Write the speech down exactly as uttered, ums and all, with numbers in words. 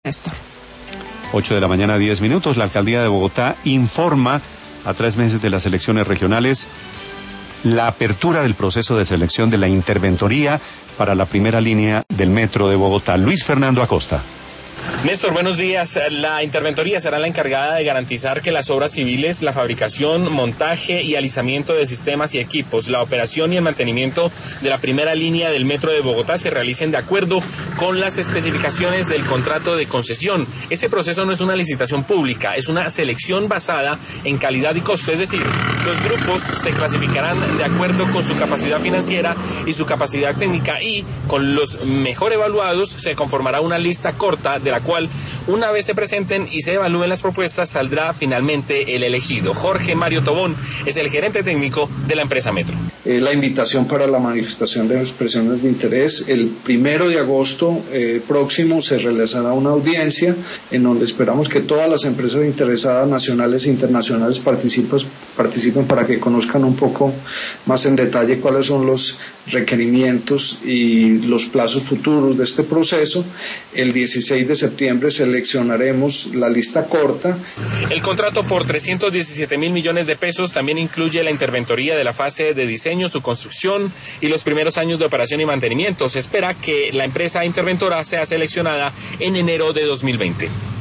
Néstor. ocho de la mañana, diez minutos. La alcaldía de Bogotá informa a tres meses de las elecciones regionales la apertura del proceso de selección de la interventoría para la primera línea del metro de Bogotá. Luis Fernando Acosta. Néstor, buenos días. La interventoría será la encargada de garantizar que las obras civiles, la fabricación, montaje y alisamiento de sistemas y equipos, la operación y el mantenimiento de la primera línea del metro de Bogotá se realicen de acuerdo con las especificaciones del contrato de concesión. Este proceso no es una licitación pública, es una selección basada en calidad y costo, es decir, los grupos se clasificarán de acuerdo con su capacidad financiera y su capacidad técnica y con los mejor evaluados se conformará una lista corta de la cual, una vez se presenten y se evalúen las propuestas, saldrá finalmente el elegido. Jorge Mario Tobón es el gerente técnico de la empresa Metro. Eh, la invitación para la manifestación de expresiones de interés, el primero de agosto eh, próximo se realizará una audiencia en donde esperamos que todas las empresas interesadas, nacionales e internacionales, participen, participen para que conozcan un poco más en detalle cuáles son los requerimientos y los plazos futuros de este proceso. El dieciséis de septiembre seleccionaremos la lista corta. El contrato por trescientos diecisiete mil millones de pesos también incluye la interventoría de la fase de diseño, su construcción y los primeros años de operación y mantenimiento. Se espera que la empresa interventora sea seleccionada en enero de dos mil veinte.